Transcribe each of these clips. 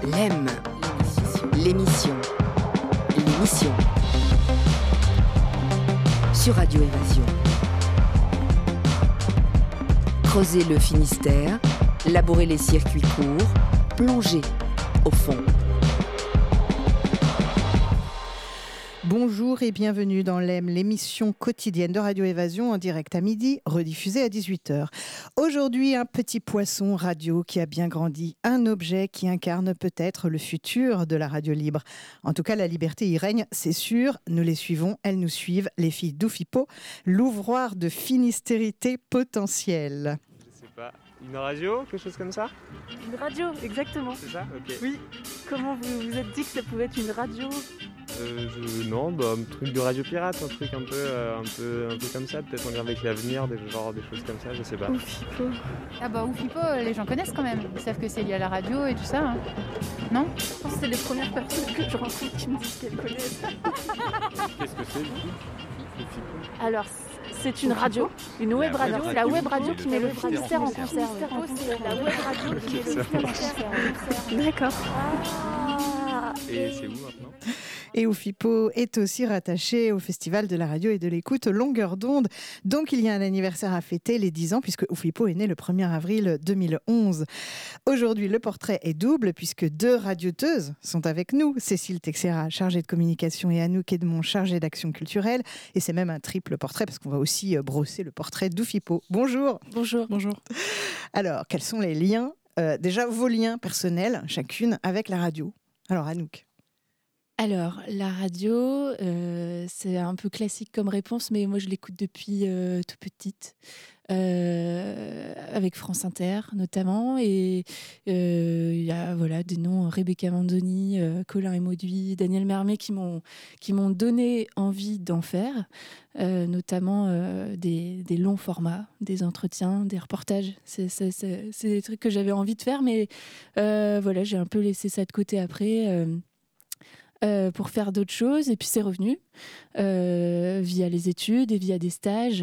L'EM, l'émission sur Radio Évasion. Creuser le Finistère, labourer les circuits courts, plonger au fond. Bonjour et bienvenue dans l'EM, l'émission quotidienne de Radio Évasion en direct à midi, rediffusée à 18h. Aujourd'hui, un petit poisson radio qui a bien grandi, un objet qui incarne peut-être le futur de la radio libre. En tout cas, la liberté y règne, c'est sûr. Nous les suivons, elles nous suivent, les filles d'Oufipo, l'ouvroir de finistérité potentielle. Je sais pas, une radio, quelque chose comme ça ? Une radio, exactement. C'est ça ? Ok. Oui. Comment vous vous êtes dit que ça pouvait être une radio ? Non, un truc de radio pirate, un truc un peu comme ça, peut-être en lien avec l'avenir, des choses comme ça, je sais pas. Oufipo. Ah bah Oufipo, les gens connaissent quand même. Ils savent que c'est lié à la radio et tout ça, hein. Non ? Je pense que c'est les premières personnes que je rencontre qui me disent qu'elles connaissent. Qu'est-ce que c'est du coup Oufipo ? Alors, c'est une radio, une web radio, la web radio qui met le Finistère en concert. La web radio qui met le Finistère en concert. D'accord. Et c'est où maintenant ? Et Oufipo est aussi rattaché au Festival de la radio et de l'écoute Longueur d'onde. Donc il y a un anniversaire à fêter, les 10 ans, puisque Oufipo est né le 1er avril 2011. Aujourd'hui, le portrait est double, puisque deux radioteuses sont avec nous. Cécile Texera, chargée de communication, et Anouk Edmond, chargée d'action culturelle. Et c'est même un triple portrait, parce qu'on va aussi brosser le portrait d'Oufipo. Bonjour. Bonjour. Bonjour. Alors, quels sont les liens, déjà vos liens personnels, chacune, avec la radio ? Alors, Anouk. Alors, la radio, c'est un peu classique comme réponse, mais moi je l'écoute depuis tout petite, avec France Inter notamment, et il y a des noms, Rebecca Mandoni, Colin et Mauduit, Daniel Mermet qui m'ont donné envie d'en faire, notamment des longs formats, des entretiens, des reportages. C'est des trucs que j'avais envie de faire, mais j'ai un peu laissé ça de côté après. Pour faire d'autres choses, et puis c'est revenu via les études et via des stages,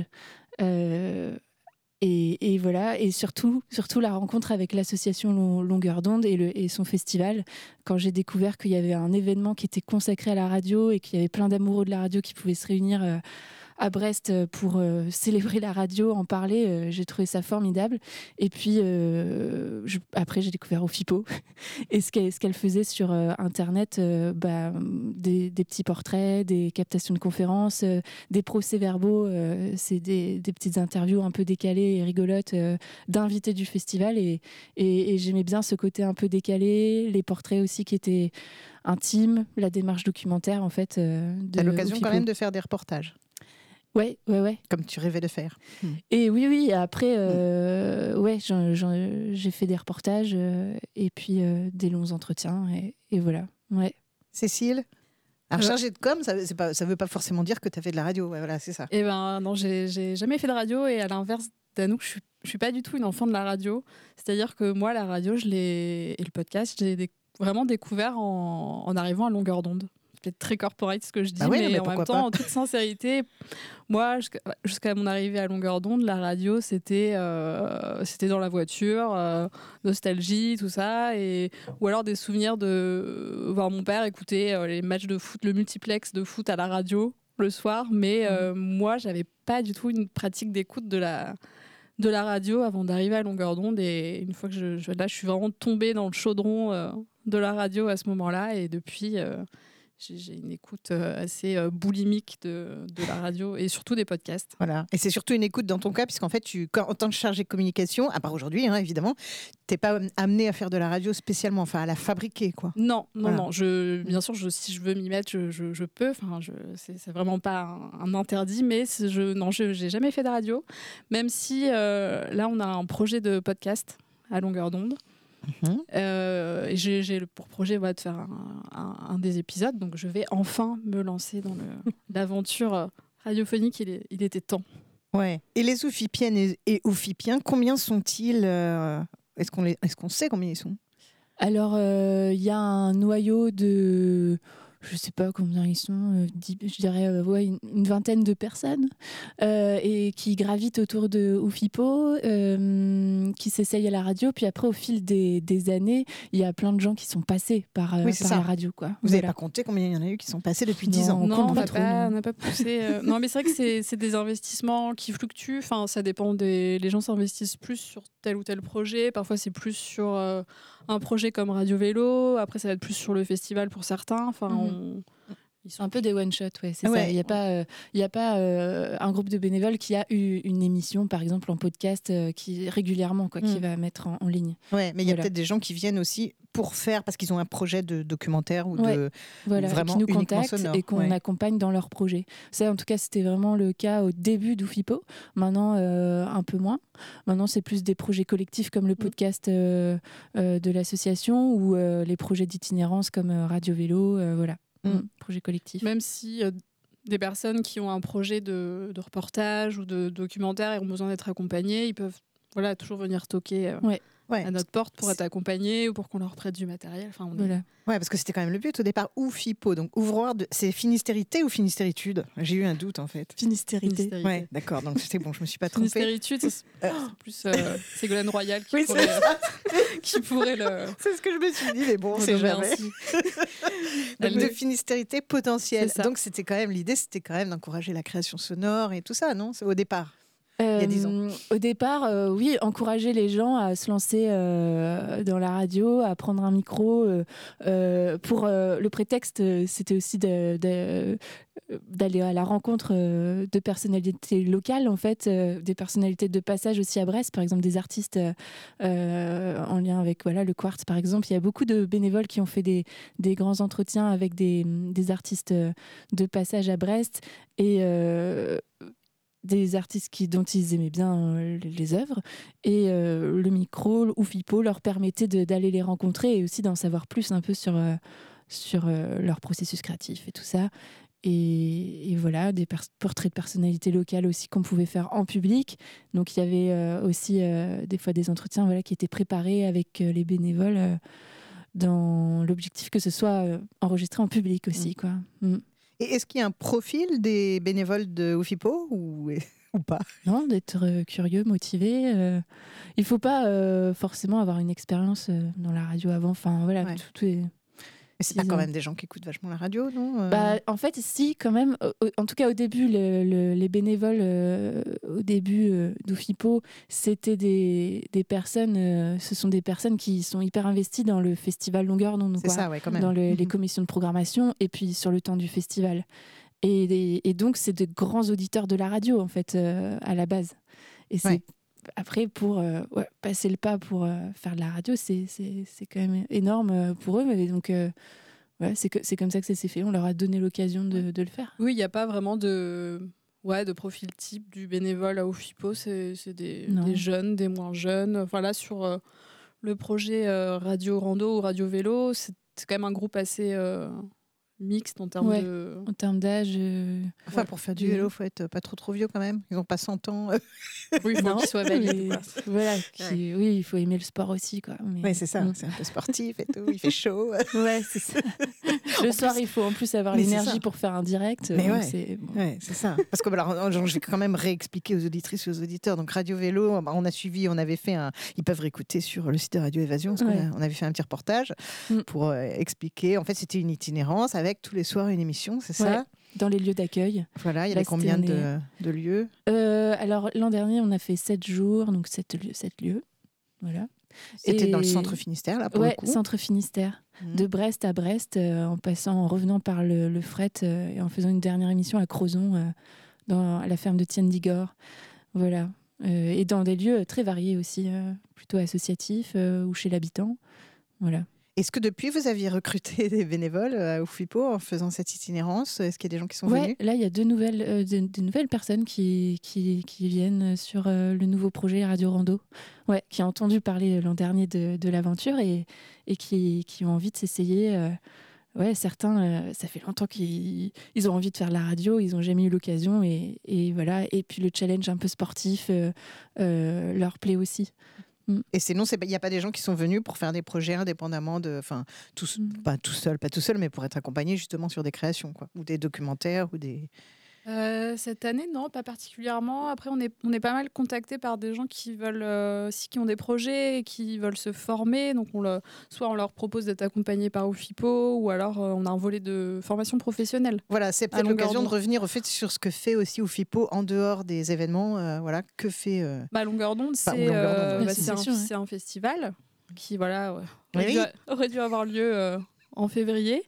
et voilà, et surtout la rencontre avec l'association Longueur d'onde et son festival, quand j'ai découvert qu'il y avait un événement qui était consacré à la radio et qu'il y avait plein d'amoureux de la radio qui pouvaient se réunir à Brest pour célébrer la radio, en parler, j'ai trouvé ça formidable. Et puis après j'ai découvert Oufipo et ce qu'elle faisait sur internet, des petits portraits, des captations de conférences, des procès-verbaux, c'est des petites interviews un peu décalées et rigolotes d'invités du festival, et j'aimais bien ce côté un peu décalé, les portraits aussi qui étaient intimes, la démarche documentaire en fait. T'as l'occasion Oufipo. quand même de faire des reportages. Ouais. Comme tu rêvais de faire. Et oui, après, j'ai fait des reportages et puis des longs entretiens, et voilà. Ouais. Cécile ? Alors, chargée de com, ça veut pas forcément dire que tu as fait de la radio. Ouais, voilà, c'est ça. Eh ben non, j'ai jamais fait de radio, et à l'inverse d'Anouk, je suis pas du tout une enfant de la radio. C'est-à-dire que moi, la radio, et le podcast, j'ai vraiment découvert en arrivant à Longueur d'onde. C'est peut-être très corporate ce que je dis, mais en même temps, en toute sincérité, moi, jusqu'à mon arrivée à Longueur d'onde, la radio, c'était dans la voiture, nostalgie, tout ça, ou alors des souvenirs de voir mon père écouter les matchs de foot, le multiplex de foot à la radio le soir, mais moi, j'avais pas du tout une pratique d'écoute de la radio avant d'arriver à Longueur d'onde, et une fois que je suis vraiment tombée dans le chaudron de la radio à ce moment-là, et depuis... J'ai une écoute assez boulimique de la radio, et surtout des podcasts. Voilà. Et c'est surtout une écoute dans ton cas, puisqu'en fait, en tant que chargé de communication, à part aujourd'hui, évidemment, tu n'es pas amené à faire de la radio spécialement, enfin à la fabriquer, quoi. Non. Bien sûr, si je veux m'y mettre, je peux. Enfin, c'est vraiment pas un interdit, mais j'ai jamais fait de radio, même si là, on a un projet de podcast à Longueur d'onde. J'ai pour projet de faire un des épisodes, donc je vais enfin me lancer dans l'aventure radiophonique. Il était temps. Ouais. Et les Oufipiennes et Oufipiens, combien sont-ils Est-ce qu'on sait combien ils sont ? Alors, il y a un noyau de... je sais pas combien ils sont, je dirais une vingtaine de personnes et qui gravitent autour de Oufipo, qui s'essayent à la radio. Puis après, au fil des années, il y a plein de gens qui sont passés par la radio. Quoi. Vous n'avez pas compté combien il y en a eu qui sont passés depuis 10 ans? Non, on n'a pas poussé. Non, mais c'est vrai que c'est des investissements qui fluctuent. Enfin, ça dépend les gens s'investissent plus sur tel ou tel projet. Parfois, c'est plus sur un projet comme Radio Vélo. Après, ça va être plus sur le festival pour certains. Enfin, ils sont un peu des one-shot, ouais, c'est ça. Il n'y a pas un groupe de bénévoles qui a eu une émission, par exemple, en podcast qui régulièrement, qui va mettre en ligne. Ouais, mais il y a peut-être des gens qui viennent aussi pour faire, parce qu'ils ont un projet de documentaire ou de vraiment qui nous contactent sonore. Et qu'on accompagne dans leur projet. Ça, en tout cas, c'était vraiment le cas au début d'Oufipo. Maintenant, un peu moins. Maintenant, c'est plus des projets collectifs comme le podcast de l'association ou les projets d'itinérance comme Radio Vélo, projet collectif. Même si des personnes qui ont un projet de reportage ou de documentaire et ont besoin d'être accompagnées, ils peuvent toujours venir toquer à notre porte pour être accompagnés ou pour qu'on leur prête du matériel. Enfin, Ouais, parce que c'était quand même le but au départ. Oufipo, donc ouvroir c'est Finistérité ou Finistéritude? J'ai eu un doute en fait. Finistérité. Ouais, d'accord. Donc c'est bon, je me suis pas trompée. Finistéritude, c'est plus Ségolène Royal qui pourrait le. C'est ce que je me suis dit, mais bon, c'est jamais. Donc de Finistérité potentielle. Donc c'était quand même l'idée, c'était quand même d'encourager la création sonore et tout ça, non? C'est au départ. Il y a 10 ans. Au départ, oui, encourager les gens à se lancer dans la radio, à prendre un micro. Pour le prétexte, c'était aussi d'aller à la rencontre de personnalités locales, en fait, des personnalités de passage aussi à Brest, par exemple des artistes en lien avec le Quartz, par exemple. Il y a beaucoup de bénévoles qui ont fait des grands entretiens avec des artistes de passage à Brest et des artistes dont ils aimaient bien les œuvres, et le micro, Oufipo, leur permettait d'aller les rencontrer et aussi d'en savoir plus un peu sur leur processus créatif et tout ça. Et voilà, des portraits de personnalités locales aussi qu'on pouvait faire en public. Donc il y avait aussi des fois des entretiens qui étaient préparés avec les bénévoles dans l'objectif que ce soit enregistré en public aussi, quoi. Et est-ce qu'il y a un profil des bénévoles de Oufipo ou pas? Non, d'être curieux, motivé. Il ne faut pas forcément avoir une expérience dans la radio avant. Enfin, voilà, tout est... Mais c'est pas quand même des gens qui écoutent vachement la radio, non? En fait, si, quand même. En tout cas, au début, les bénévoles au début d'Oufipo, c'était des personnes. Ce sont des personnes qui sont hyper investies dans le festival Longueur d'onde, c'est ça, quand même. Dans les commissions de programmation et puis sur le temps du festival. Et donc, c'est de grands auditeurs de la radio, en fait, à la base. Et c'est après, pour passer le pas pour faire de la radio, c'est quand même énorme pour eux. Mais donc, c'est comme ça que ça s'est fait. On leur a donné l'occasion de le faire. Oui, il n'y a pas vraiment de profil type du bénévole à Oufipo. C'est des jeunes, des moins jeunes. Enfin, là, sur le projet Radio Rando ou Radio Vélo, c'est quand même un groupe assez... mixte en termes d'âge. Enfin, pour faire du vélo, il faut être pas trop vieux quand même. Ils n'ont pas 100 ans. Oui, il faut qu'ils soient valides. Oui, il faut aimer le sport aussi, quoi. Oui, c'est ça. C'est un peu sportif et tout. Il fait chaud. Ouais, c'est ça. Le soir, il faut en plus avoir l'énergie pour faire un direct. Mais c'est ça. Parce que je vais quand même réexpliquer aux auditrices et aux auditeurs. Donc Radio Vélo, on a suivi, on avait fait ils peuvent réécouter sur le site de Radio Évasion. Parce qu'on avait fait un petit reportage pour expliquer. En fait, c'était une itinérance avec tous les soirs une émission, c'est ça? Dans les lieux d'accueil. Voilà, il y avait combien de lieux? Alors, l'an dernier, on a fait 7 jours, donc 7 lieux. Voilà. C'était dans le centre Finistère, là, pour le coup? Ouais, centre Finistère. De Brest à Brest, en revenant par le fret et en faisant une dernière émission à Crozon, à la ferme de Tienne-d'Igor. Voilà. Et dans des lieux très variés aussi, plutôt associatifs ou chez l'habitant. Voilà. Est-ce que depuis, vous aviez recruté des bénévoles à Oufipo en faisant cette itinérance? Est-ce qu'il y a des gens qui sont venus? Là, il y a des nouvelles personnes qui viennent sur le nouveau projet Radio Rando, qui ont entendu parler l'an dernier de l'aventure et qui ont envie de s'essayer. Certains, ça fait longtemps qu'ils ont envie de faire la radio, ils n'ont jamais eu l'occasion et voilà. Et puis le challenge un peu sportif leur plaît aussi. Et sinon, il n'y a pas des gens qui sont venus pour faire des projets indépendamment pas tout seul, mais pour être accompagnés justement sur des créations, quoi, ou des documentaires ou des. Cette année, non, pas particulièrement. Après, on est pas mal contactés par des gens qui veulent, qui ont des projets et qui veulent se former. Donc, soit on leur propose d'être accompagnés par UFIPO, ou alors on a un volet de formation professionnelle. Voilà, c'est peut-être l'occasion de revenir au fait sur ce que fait aussi UFIPO en dehors des événements. Que fait Longueur d'onde, c'est un festival qui aurait dû avoir lieu en février.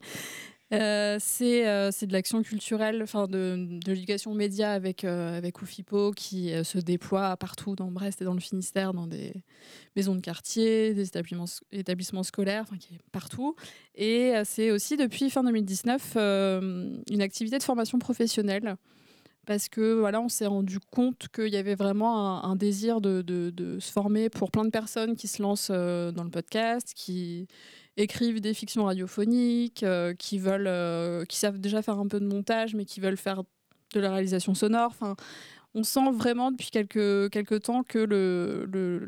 C'est de l'action culturelle, de l'éducation média avec UFIPO qui se déploie partout dans Brest et dans le Finistère, dans des maisons de quartier, des établissements scolaires, qui est partout. Et c'est aussi depuis fin 2019 une activité de formation professionnelle. Parce que on s'est rendu compte qu'il y avait vraiment un désir de se former pour plein de personnes qui se lancent dans le podcast, qui écrivent des fictions radiophoniques, qui savent déjà faire un peu de montage, mais qui veulent faire de la réalisation sonore. On sent vraiment depuis quelques temps que le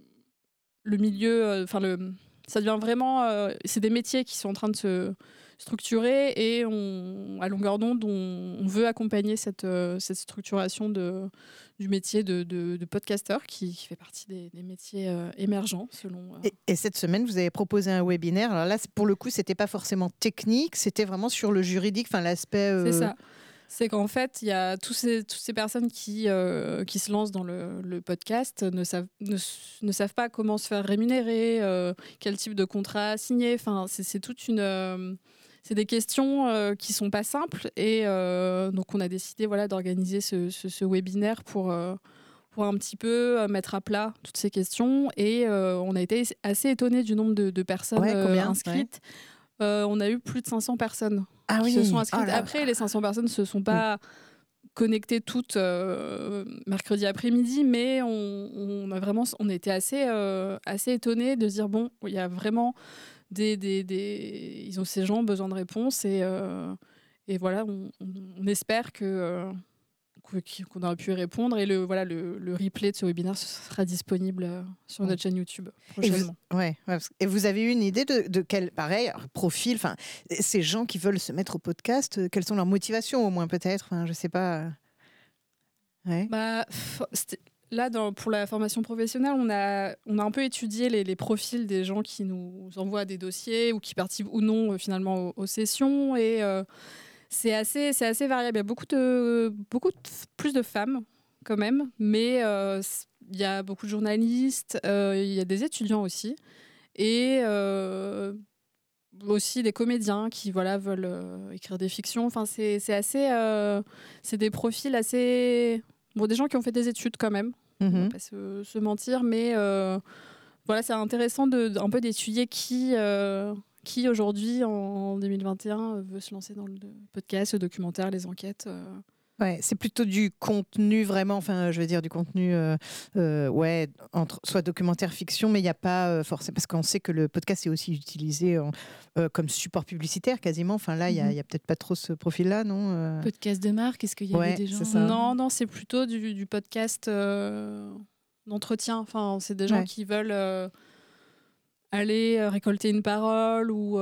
milieu, ça devient vraiment, c'est des métiers qui sont en train de se structurer, et à longueur d'onde, on veut accompagner cette structuration du métier de podcasteur qui fait partie des métiers émergents selon. Et cette semaine, vous avez proposé un webinaire. Alors là, pour le coup, c'était pas forcément technique, c'était vraiment sur le juridique, l'aspect. C'est ça. C'est qu'en fait, il y a toutes ces personnes qui se lancent dans le podcast ne savent pas comment se faire rémunérer, quel type de contrat signer. C'est toute une. C'est des questions qui sont pas simples, et donc on a décidé d'organiser ce webinaire pour un petit peu mettre à plat toutes ces questions, et on a été assez étonnés du nombre de personnes inscrites. On a eu plus de 500 personnes qui se sont inscrites. Après, les 500 personnes ne se sont pas connectées toutes mercredi après-midi, mais on a été assez étonnés de se dire il y a vraiment ces gens ont besoin de réponses, et voilà, on espère qu'on aura pu y répondre, et le replay de ce webinaire sera disponible sur notre chaîne YouTube prochainement. Et vous avez eu une idée de quel profil, ces gens qui veulent se mettre au podcast, quelles sont leurs motivations au moins peut-être, je sais pas. Là, pour la formation professionnelle, on a un peu étudié les profils des gens qui nous envoient des dossiers ou qui participent ou non finalement aux sessions, et c'est assez variable. Il y a beaucoup plus de femmes quand même, mais il y a beaucoup de journalistes, il y a des étudiants aussi, et aussi des comédiens qui veulent écrire des fictions. C'est des profils assez des gens qui ont fait des études quand même. On va pas se mentir, mais c'est intéressant un peu d'étudier qui aujourd'hui en 2021 veut se lancer dans le podcast, le documentaire, les enquêtes. C'est plutôt du contenu vraiment, je veux dire du contenu entre soit documentaire, fiction, mais il n'y a pas forcément, parce qu'on sait que le podcast est aussi utilisé comme support publicitaire quasiment. Là, il y a peut-être pas trop ce profil-là, non Podcast de marque, est-ce qu'il y avait des gens Non, c'est plutôt du podcast d'entretien. C'est des gens qui veulent aller récolter une parole ou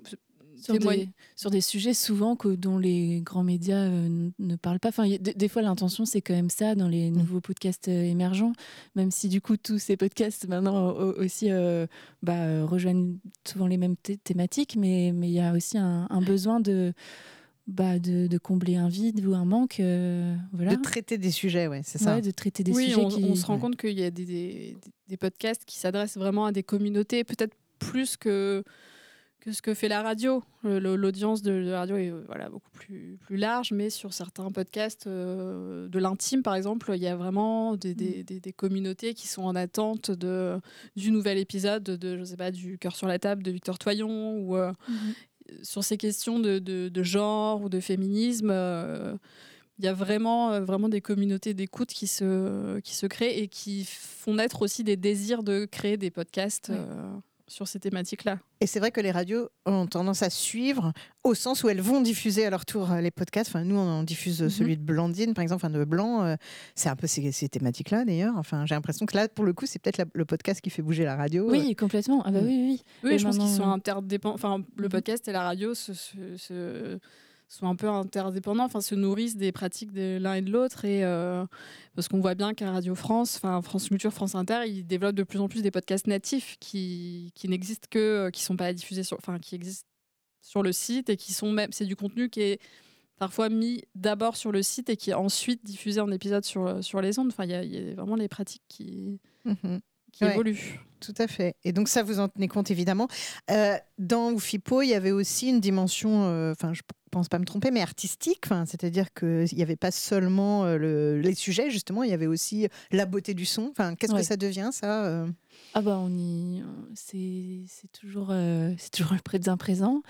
sur des sujets souvent dont les grands médias ne parlent pas. Des fois, l'intention, c'est quand même ça dans les nouveaux podcasts émergents, même si du coup, tous ces podcasts maintenant aussi rejoignent souvent les mêmes thématiques, mais il y a aussi un besoin de combler un vide ou un manque. De traiter des sujets, c'est ça. De traiter des sujets. On se rend compte qu'il y a des podcasts qui s'adressent vraiment à des communautés, peut-être plus que ce que fait la radio. L'audience de la radio est beaucoup plus large, mais sur certains podcasts de l'intime, par exemple, il y a vraiment des communautés qui sont en attente du nouvel épisode du Cœur sur la table de Victor Toyon, ou sur ces questions de genre ou de féminisme. Il y a vraiment des communautés d'écoute qui se créent et qui font naître aussi des désirs de créer des podcasts. sur ces thématiques-là. Et c'est vrai que les radios ont tendance à suivre au sens où elles vont diffuser à leur tour les podcasts. Enfin, nous, on diffuse celui de Blandine, par exemple, de Blanc. C'est un peu ces thématiques-là, d'ailleurs. Enfin, j'ai l'impression que là, pour le coup, c'est peut-être le podcast qui fait bouger la radio. Oui, complètement. Ah bah oui. Oui, je pense qu'ils sont interdépendants. Enfin, le podcast et la radio sont un peu interdépendants, enfin se nourrissent des pratiques de l'un et de l'autre, et parce qu'on voit bien qu'à Radio France, enfin France Culture, France Inter, ils développent de plus en plus des podcasts natifs qui n'existent que, qui sont pas diffusés qui existent sur le site, et qui sont même, c'est du contenu qui est parfois mis d'abord sur le site et qui est ensuite diffusé en épisode sur les ondes. Enfin, il y a vraiment les pratiques qui évoluent. Tout à fait. Et donc ça, vous en tenez compte évidemment. Dans Oufipo, il y avait aussi une dimension, je pense pas me tromper, mais artistique. C'est-à-dire qu'il n'y avait pas seulement les sujets, justement, il y avait aussi la beauté du son. Qu'est-ce que ça devient, ça Ah bah c'est toujours le présent.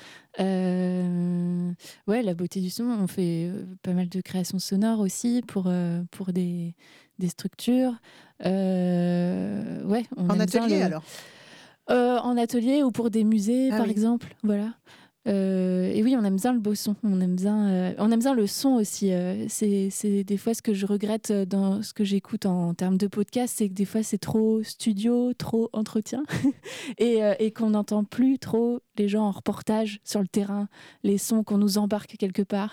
La beauté du son. On fait pas mal de créations sonores aussi pour des structures. En atelier alors en atelier ou pour des musées, par exemple. Voilà. Et oui, on aime bien le beau son. On aime bien le son aussi. C'est des fois ce que je regrette dans ce que j'écoute en termes de podcast, c'est que des fois c'est trop studio, trop entretien, et qu'on n'entend plus trop les gens en reportage sur le terrain, les sons qu'on nous embarque quelque part.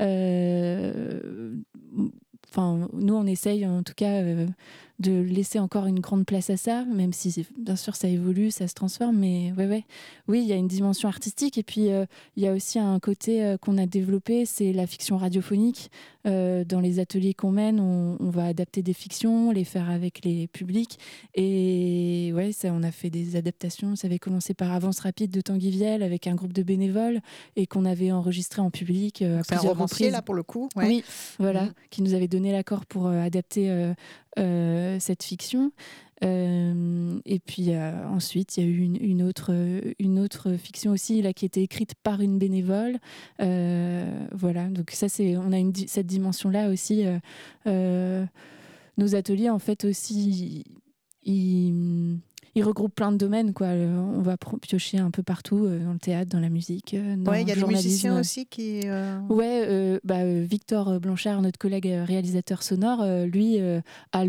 Nous, on essaye en tout cas de laisser encore une grande place à ça, même si bien sûr ça évolue, ça se transforme, mais oui, il y a une dimension artistique, et puis il y a aussi un côté qu'on a développé, c'est la fiction radiophonique. Dans les ateliers qu'on mène, on va adapter des fictions, les faire avec les publics, et on a fait des adaptations. Ça avait commencé par Avance rapide de Tanguy Viel avec un groupe de bénévoles, et qu'on avait enregistré en public à c'est plusieurs un romancier reprises. là pour le coup. Oui, voilà, qui nous avait donné l'accord pour adapter cette fiction. Et puis ensuite, il y a eu une autre fiction aussi là, qui était écrite par une bénévole. Donc ça, on a cette dimension-là aussi. Nos ateliers, en fait, aussi, ils regroupent plein de domaines, quoi. On va piocher un peu partout, dans le théâtre, dans la musique, dans le journalisme. Il y a des musiciens aussi qui... Victor Blanchard, notre collègue réalisateur sonore, lui a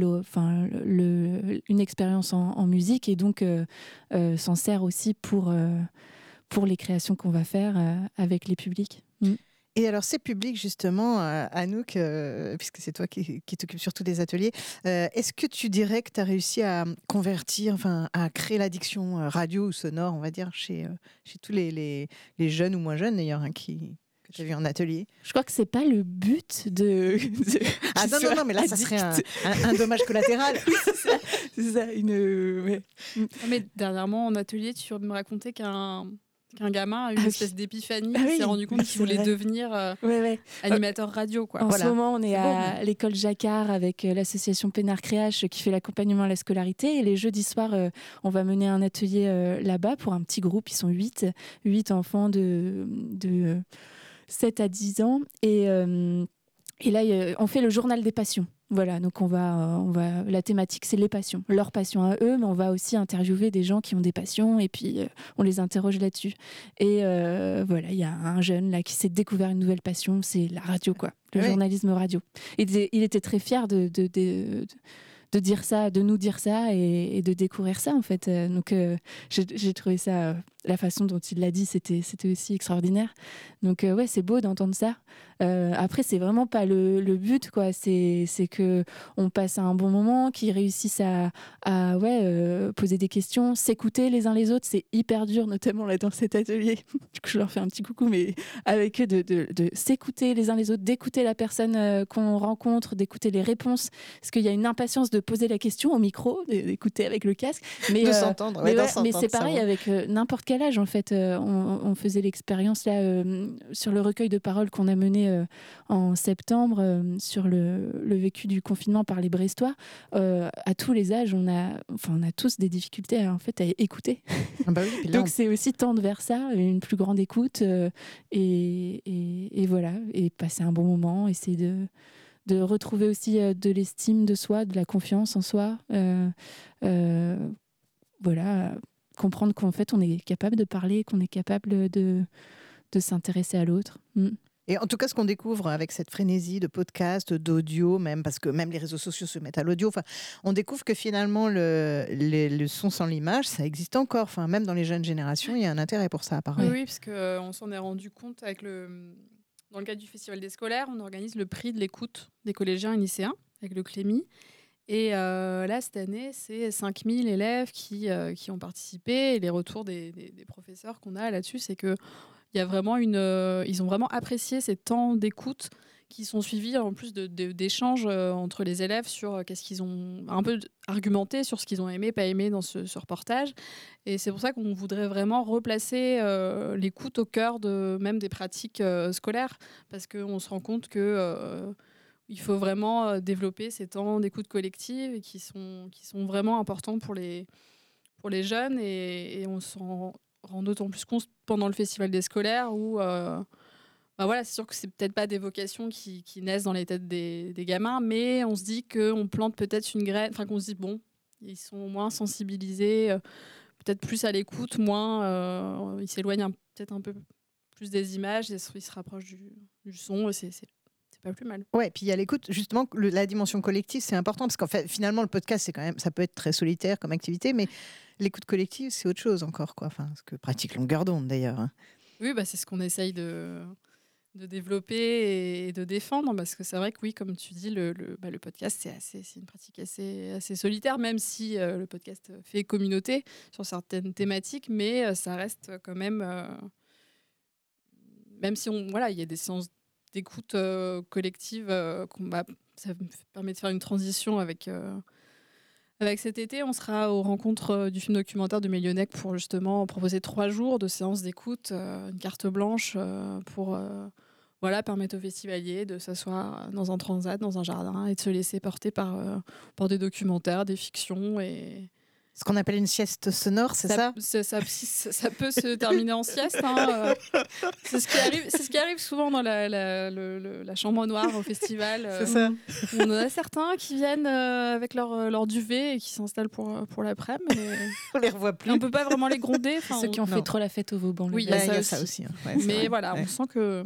une expérience en musique, et donc s'en sert aussi pour les créations qu'on va faire avec les publics. Et alors, ces publics, justement, Anouk, puisque c'est toi qui t'occupes surtout des ateliers, est-ce que tu dirais que tu as réussi à convertir, à créer l'addiction radio ou sonore, on va dire, chez tous les jeunes ou moins jeunes, d'ailleurs, que tu as vu en atelier? Je crois que c'est pas le but de Ah non, mais là, ça serait un dommage collatéral. C'est ça, Mais dernièrement, en atelier, tu me racontais qu'un gamin a eu une espèce d'épiphanie, il s'est rendu compte qu'il voulait devenir animateur radio. Quoi. En ce moment, on est à l'école Jacquard avec l'association Pénard Créache qui fait l'accompagnement à la scolarité. Et les jeudis soirs, on va mener un atelier là-bas pour un petit groupe. Ils sont 8 enfants de 7 à 10 ans. Et là, on fait le journal des passions. Voilà, donc on va la thématique, c'est les passions, leurs passions à eux, mais on va aussi interviewer des gens qui ont des passions, et puis on les interroge là-dessus. Et il y a un jeune là qui s'est découvert une nouvelle passion, c'est la radio, quoi, le journalisme radio. Il était très fier de dire ça, de nous dire ça, et de découvrir ça, en fait. Donc j'ai trouvé ça, la façon dont il l'a dit, c'était aussi extraordinaire. Donc c'est beau d'entendre ça. Après, c'est vraiment pas le but, quoi. C'est que on passe un bon moment, qu'ils réussissent à poser des questions, s'écouter les uns les autres. C'est hyper dur, notamment là dans cet atelier. Du coup, je leur fais un petit coucou, mais avec eux, de s'écouter les uns les autres, d'écouter la personne qu'on rencontre, d'écouter les réponses, parce qu'il y a une impatience de poser la question au micro, d'écouter avec le casque, mais de s'entendre. Mais c'est pareil avec n'importe quel âge, en fait. On faisait l'expérience là sur le recueil de paroles qu'on a mené en septembre sur le vécu du confinement par les Brestois. À tous les âges, on a tous des difficultés à écouter. Donc c'est aussi tendre vers ça, une plus grande écoute, et voilà, et passer un bon moment, essayer de retrouver aussi de l'estime de soi, de la confiance en soi. comprendre qu'en fait, on est capable de parler, qu'on est capable de s'intéresser à l'autre. Et en tout cas, ce qu'on découvre avec cette frénésie de podcasts, d'audio, même parce que même les réseaux sociaux se mettent à l'audio, on découvre que finalement, le son sans l'image, ça existe encore. Même dans les jeunes générations, il y a un intérêt pour ça, apparemment. Oui, parce qu'on s'en est rendu compte dans le cadre du Festival des scolaires, on organise le prix de l'écoute des collégiens et lycéens avec le Clémy. Et là, cette année, c'est 5000 élèves qui ont participé. Et les retours des professeurs qu'on a là-dessus, c'est que il y a vraiment ils ont vraiment apprécié ces temps d'écoute qui sont suivis en plus d'échanges entre les élèves sur qu'est-ce qu'ils ont un peu argumenté sur ce qu'ils ont aimé, pas aimé dans ce reportage. Et c'est pour ça qu'on voudrait vraiment replacer l'écoute au cœur même des pratiques scolaires, parce qu'on se rend compte que il faut vraiment développer ces temps d'écoute collective qui sont vraiment importants pour les jeunes, et on s'en rend d'autant plus compte pendant le Festival des scolaires où c'est sûr que c'est peut-être pas des vocations qui naissent dans les têtes des gamins, mais on se dit qu'on plante peut-être une graine, qu'on se dit ils sont moins sensibilisés, peut-être plus à l'écoute, moins ils s'éloignent peut-être un peu plus des images, et ils se rapprochent du son, et c'est pas plus mal. Ouais, puis il y a l'écoute, justement, la dimension collective, c'est important, parce qu'en fait, finalement, le podcast, c'est quand même, ça peut être très solitaire comme activité, mais l'écoute collective, c'est autre chose encore, quoi. Ce que pratique Longueur d'onde, d'ailleurs. Oui, c'est ce qu'on essaye de développer et de défendre, parce que c'est vrai que oui, comme tu dis, le podcast, c'est une pratique assez solitaire, même si le podcast fait communauté sur certaines thématiques, mais ça reste quand même, même si il y a des séances d'écoute collective, ça me permet de faire une transition avec cet été. On sera aux rencontres du film documentaire de Mélionec pour justement proposer 3 jours de séances d'écoute, une carte blanche pour permettre aux festivaliers de s'asseoir dans un transat, dans un jardin, et de se laisser porter par des documentaires, des fictions, et ce qu'on appelle une sieste sonore, c'est ça? Ça peut se terminer en sieste. C'est ce qui arrive souvent dans la chambre noire au festival. C'est ça. On en a certains qui viennent avec leur duvet et qui s'installent pour l'après-midi. On les revoit plus. On peut pas vraiment les gronder. Ceux qui ont fait trop la fête au Vauban. Oui, il y a ça aussi. Ouais, mais voilà, on sent que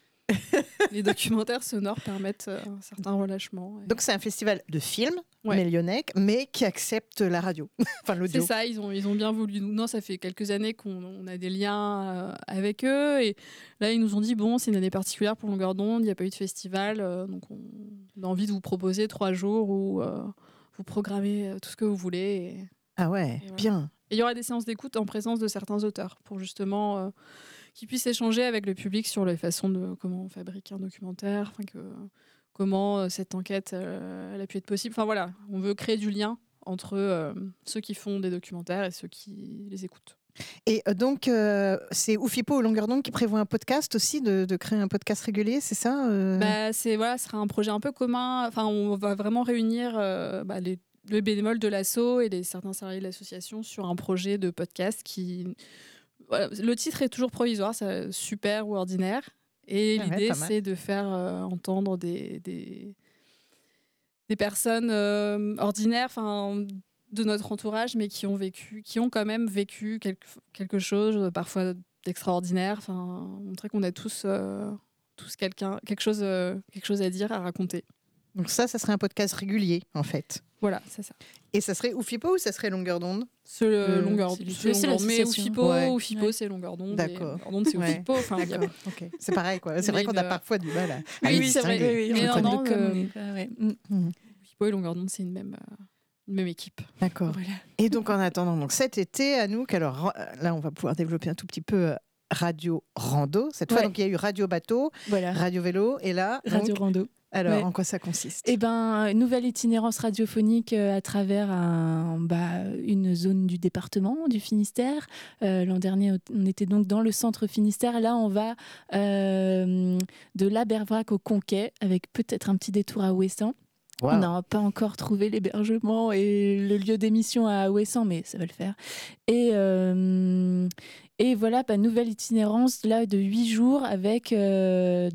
les documentaires sonores permettent un certain relâchement. Donc c'est un festival de films, Mélionec, mais qui accepte la radio, l'audio. C'est ça, ils ont bien voulu. Non, ça fait quelques années qu'on a des liens avec eux, et là ils nous ont dit c'est une année particulière pour Longueur d'onde, il n'y a pas eu de festival, donc on a envie de vous proposer 3 jours où vous programmez tout ce que vous voulez. Ah ouais, voilà. Bien. Et il y aura des séances d'écoute en présence de certains auteurs pour justement qu'ils puissent échanger avec le public sur les façons de comment on fabrique un documentaire, comment cette enquête elle a pu être possible. On veut créer du lien entre ceux qui font des documentaires et ceux qui les écoutent. Et donc, c'est Oufipo ou Longueur d'onde qui prévoit un podcast aussi, de créer un podcast régulier, c'est ça ce sera un projet un peu commun. On va vraiment réunir le bénévole de l'asso et certains salariés de l'association sur un projet de podcast qui... le titre est toujours provisoire, c'est super ou ordinaire. Et l'idée, c'est de faire entendre des personnes ordinaires, de notre entourage, mais qui ont quand même vécu quelque chose, parfois d'extraordinaire. Montrer qu'on a tous quelque chose à dire, à raconter. Donc ça serait un podcast régulier, en fait. Voilà, c'est ça. Et ça serait Oufipo ou ça serait Longueur d'onde? C'est Longueur d'onde. Mais Oufipo, c'est Longueur d'onde. D'accord. Longueur d'onde, c'est Oufipo. D'accord. Okay. C'est pareil, quoi. C'est vrai qu'on a parfois du mal à oui, c'est vrai. Mais Oufipo et Longueur d'onde, c'est une même équipe. D'accord. Voilà. Et donc, en attendant, cet été, Anouk, alors là, on va pouvoir développer un tout petit peu Radio Rando. Cette fois, donc, il y a eu Radio Bateau, Radio Vélo, et là, Radio Rando. Alors, en quoi ça consiste? Nouvelle itinérance radiophonique à travers une zone du département du Finistère. L'an dernier, on était donc dans le centre Finistère. Là, on va de l'Abervrac au Conquet, avec peut-être un petit détour à Ouessant. Wow. On n'a pas encore trouvé l'hébergement et le lieu d'émission à Ouessant, mais ça va le faire. Et voilà, nouvelle itinérance là, de 8 jours avec un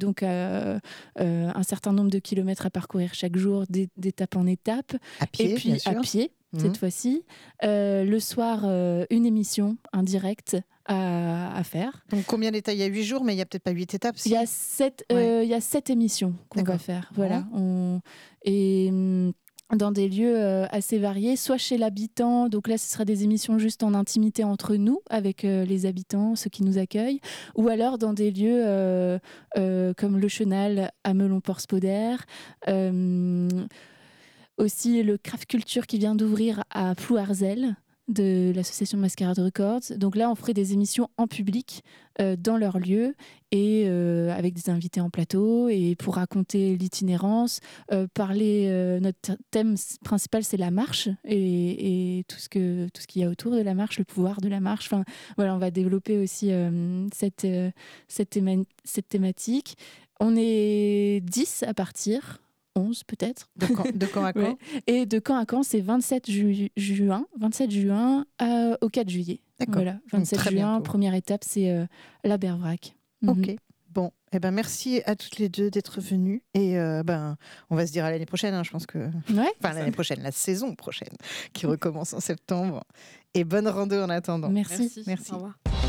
certain nombre de kilomètres à parcourir chaque jour, d'étape en étape. À pied, et puis à pied. cette fois-ci. Le soir, une émission, un direct à faire. Donc combien d'étapes ? Il y a 8 jours, mais il n'y a peut-être pas 8 étapes. Il y a 7 émissions qu'on va faire. Voilà. Et dans des lieux assez variés, soit chez l'habitant, donc là ce sera des émissions juste en intimité entre nous, avec les habitants, ceux qui nous accueillent, ou alors dans des lieux comme le Chenal à Melon-Porspoder, aussi le Craft Culture qui vient d'ouvrir à Plouarzel, de l'association Mascarade Records. Donc là, on ferait des émissions en public dans leur lieu et avec des invités en plateau et pour raconter l'itinérance, parler. Notre thème principal, c'est la marche et tout ce qu'il y a autour de la marche, le pouvoir de la marche. Enfin, voilà, on va développer aussi cette thématique. On est 10 à partir. 11 peut-être. De quand à quand? Ouais. Et de quand à quand, c'est 27 juin au 4 juillet. D'accord. Voilà, 27 très juin, bientôt. Première étape, c'est la Bervrac. Ok. Bon, merci à toutes les deux d'être venues. Et on va se dire à l'année prochaine, je pense que... Ouais. Enfin, l'année prochaine, la saison prochaine, qui recommence en septembre. Et bonne rando en attendant. Merci. Merci. Au revoir.